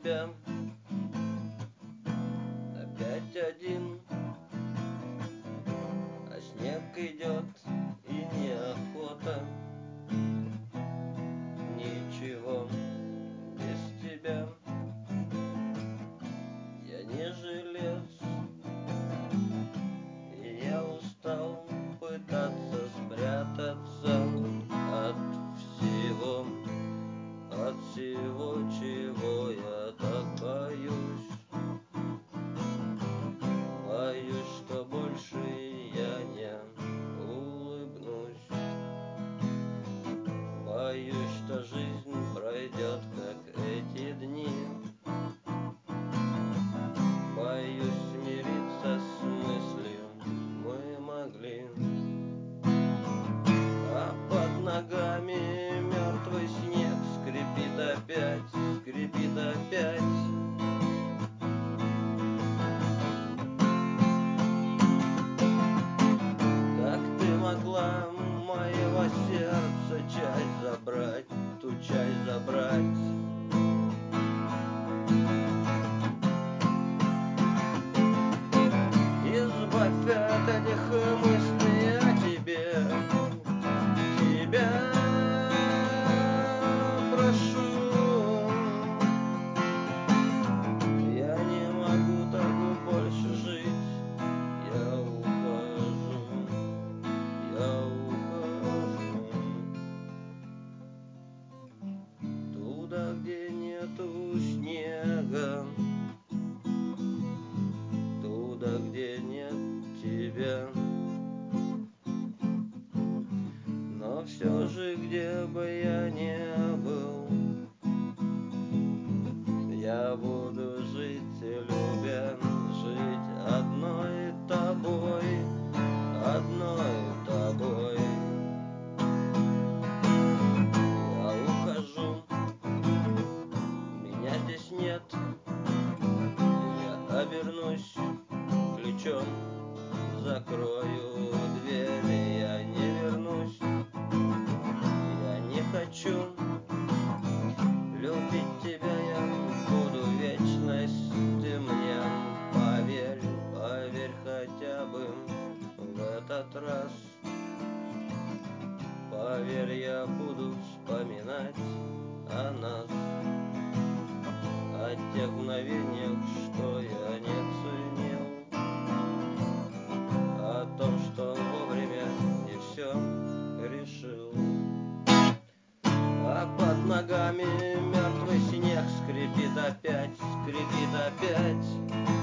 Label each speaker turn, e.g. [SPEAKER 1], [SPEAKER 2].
[SPEAKER 1] тебя опять один, а снег идет и неохота. Ничего без тебя, я не желез, и я устал пытаться спрятаться от всего, чего я так боюсь. Боюсь, что больше я не улыбнусь. Боюсь, что жизнь пройдет, как эти дни. Боюсь смириться с мыслью мы могли. А под ногами мертвый снег скрипит опять, скрипит опять. Как ты могла моего сердца часть забрать, ту часть забрать? Избавь от этих мыслей о тебе, тебя прошу. Я не могу так больше жить, я ухожу, я ухожу. Туда, где нету снега, туда, где нет тебя. Но все же, где бы я не был, я буду жить, любя, жить одной тобой, одной тобой. Я ухожу, меня здесь нет, я обернусь ключом, закрою дверь, я не вернусь. Я не хочу любить тебя, я буду вечность, ты мне поверь, поверь хотя бы в этот раз. Поверь, я буду вспоминать о нас, о тех мгновениях, что я не ценил, о том, что вовремя не все решил. А под ногами мертвый снег скрипит опять, скрипит опять.